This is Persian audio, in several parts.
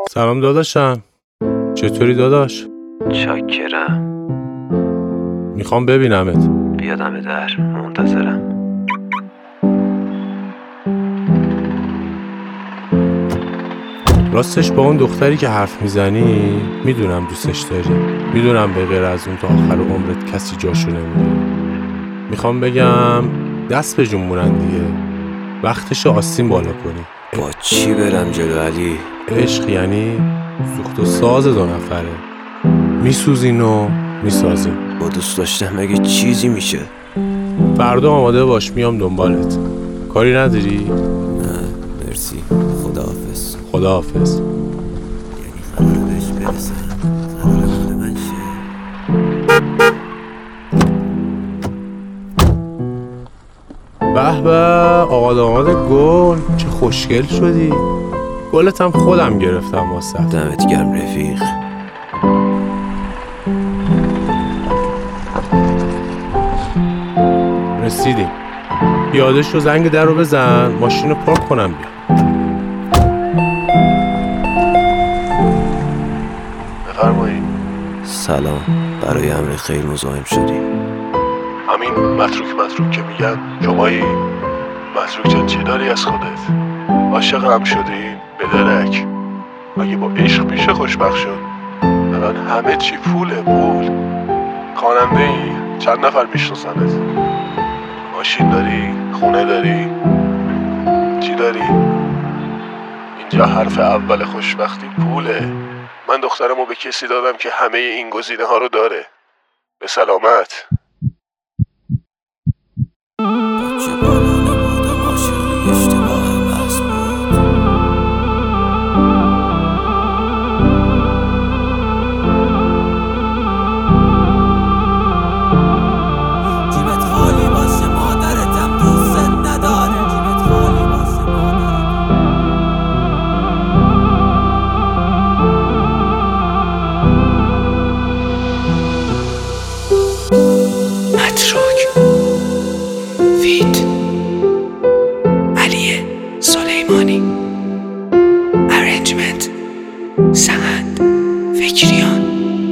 سلام داداشم، چطوری داداش؟ چاکرم. میخوام ببینمت. بیا دم در، منتظرم. راستش با اون دختری که حرف میزنی میدونم دوستش داری، میدونم به غیر از اون تا آخر عمرت کسی جاشو نمیده. میخوام بگم دست به جنبونن دیگه، وقتش آستین بالا کنی. با چی برم جلو علی؟ عشق یعنی سوخت و ساز دو نفره، میسوزین و میسازین. با دوست داشتن مگه چیزی میشه؟ فردا آماده باش، میام دنبالت. کاری نداری؟ نه مرسی، خداحافظ. خداحافظ. یعنی قراره بهش برسم، قراره مال من شه. به به آقا داماد گل، چه خوشگل شدی. گلتم خودم گرفتم واسه. دمت گرم رفیق. رسیدیم. پیاده‌ش رو زنگ در رو بزن، ماشین رو پارک کنم بیا. بفرمایید. سلام، برای امر خیر مزاحم شدیم. همین متروک که میگن شمایی؟ متروک جان چی داری از خودت؟ عاشق هم شدین؟ به درک. مگه با عشق میشه خوشبخت شد؟ الان همه چی پوله، پول. خواننده ای؟ چند نفر میشناسنت؟ ماشین داری؟ خونه داری؟ چی داری؟ اینجا حرف اول خوشبختی پوله. من دخترمو به کسی دادم که همه این گزینه ها رو داره. به سلامت. بچه بالا نبودم، عاشقی اشتباه محض بود. جیبت خالی واسه مادرتم دوست نداره. جیبت خالی واسه مادرتم. متروک فیت علی سلیمانی، ارنجمنت سند فکریان.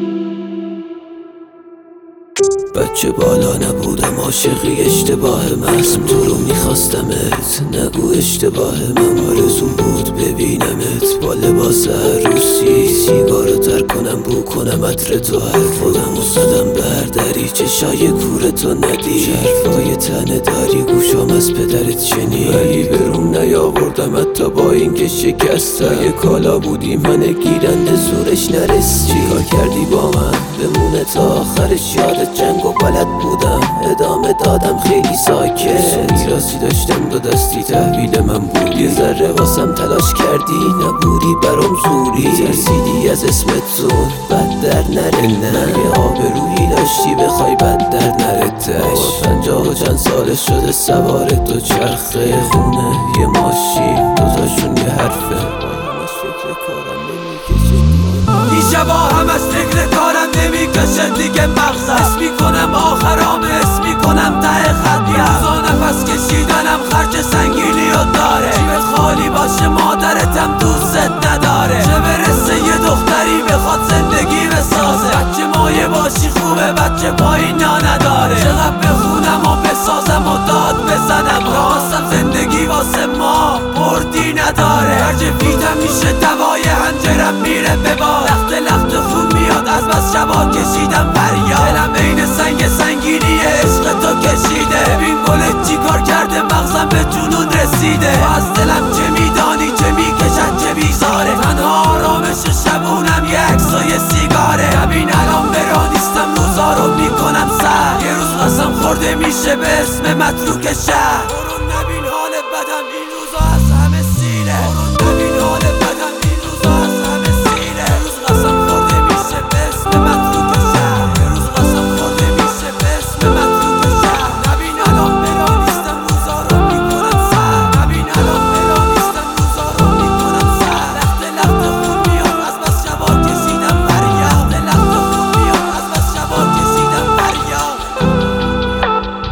بچه بالا نبودم، عاشقی اشتباه محض. تو رو میخواستمت، نگو اشتباه من. آرزوم بود ببینمت با لباس عروسی، سیگارو تر کنم بو کنم عطر تو. حرفادمو زدم به هر دری، چشای کورتو ندی. حرفای تنه داری، گوشام از پدرت شنی. ولی برون نیاوردم حتی با این که شکستم. اگه کالا بودی من گیرنده زورش نرسی. چیکار کردی با من بمونه تا آخرش؟ یاد جنگ و بلد بودم، ادامه دادم خیلی ساکت. میراسی داشتم دو دستی تحویل من بود. یه ذره واسم تلاش کردی، نبودی برام زوری. ترسیدی از اسمت زون بد در نره. مگه آبرویی داشتی بخوای بد در نرتش؟ 50 و چند سال شده سوار دو چرخه. خونه یه ماشین، دوتاشون یه حرفه. همش فکر کارم نمیکشه دیشبا، همش فکر کارم نمیکشه دیگه. مغزم حس میکنم آخرامه، حس میکنم ته خط. یه روزا نفس کشیدنم خرج سنگینی و داره. جیبت خالی باشه مادرتم دوست نداره. چه برسه یه دختری بخواد زندگی بسازه. بچه مایه باشی خوبه، بچه پایینا نداره. چقدر بخونم و بسازم و داد بزنم، راستم زندگی واسه ما بردی نداره. هرچه فیتم میشه دوای هنجرم میره به بار. لخت خون میاد از بس شبا کشیدم فریاد. دلم بین سنگ سنگینی عشق تو کشیده. ببین گلت چی کار کرده، مغزم به جنون رسیده. و از دلم چه میدانی، چه میکشد چه بیزاره. تنها آرامش شبونم یه عکس و یه سیگاره. ببین الان برا نیستم، روزا رو میکنم سر. یه روز قسم خورده میشه به اسم متروک شهر. برون نبین حال بدم این روزا از همه سیره. برون نبین حال بدم این روزا از همه سیره. یه روز قسم خورده میشه به اسم متروک شهر. یه روز قسم خورده میشه به اسم متروک شهر. نبین الان برا نیستم، روزا رو میکنم سر. نبین الان برا نیستم، روزا رو میکنم سر. لخت خون میاد از بس شبا کشیدم فریاد. لخت خون میاد از بس شبا کشیدم فریاد.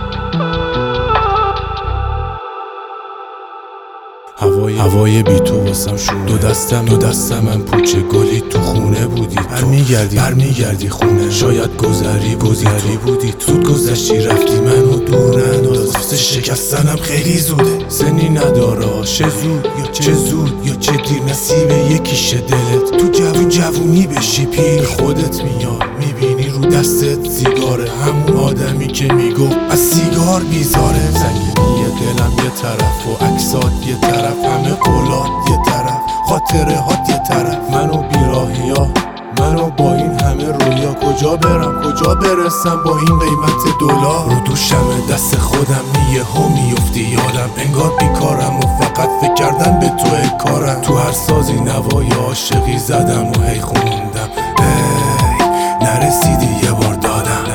هوای بی تو احساسم شونه. دو دستم پوچه گلی تو خونه بودی، برمیگردی خونه. شاید گذری بودی، زود گذشتی رفتی منو دور ننداز. واسه شکستنم خیلی زوده، سنی نداره چه زود یا چه دیر. نصیب یکیشه دلت تو جوونی بشی پیر. خودت میاد میبینی رو دستت سیگاره، همون آدمی که میگفت از سیگار بیزاره. زنگینی دلم یه طرف و عکسات یه طرف، همه قولات یه طرف، خاطره هات یه طرف. منو بیراهی ها، منو با این همه رویا، کجا برسم با این قیمت دلار. رو دوشم دست خودم یهو میفتی یادم، انگار بیکارم و فقط فکر کردن به تو کارم. تو هر سازی نوای عاشقی زدم و هی خوندم، نرسیدی یه بار دادم.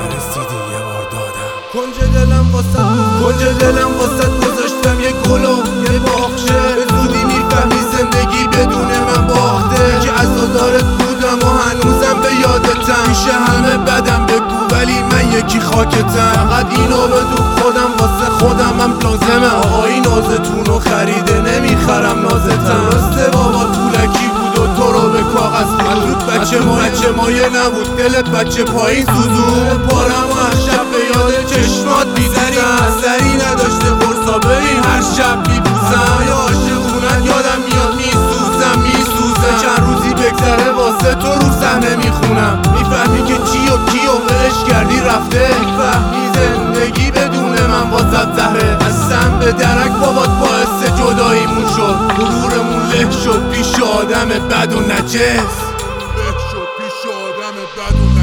کنج دلم واسه گذاشتم یه گل و یه باغچه. به زودی میفهمی زندگی بدون من باخته، که عزادارت بودم و هنوزم به یادتم. پیش همه بدم بگو ولی من یکی خاکتم. فقط اینو بدو خودم واسه خودمم لازمه. آقایی نازتونو خریده نمیخرم نازتم. راسته بابا طولکی بود و تو رو به کاغذ بود. بچه مایه نبود دلت بچه پایین سوزون. پارم و هر شب به یاد چشمات بیزنیم. اثری نداشته قرصا بریم هر شب میبوزم. یا عاشقونت یادم میاد میسوزم. چند روزی بگذره واسه تو رو صحنه میخونم. میفهمی که چی و ولش کردی رفته. میفهمی زندگی بدون من واسه زهره. دستم به درک بابات باعث جداییمون شد. غرورمون له شد پیش آدم بد و نجس.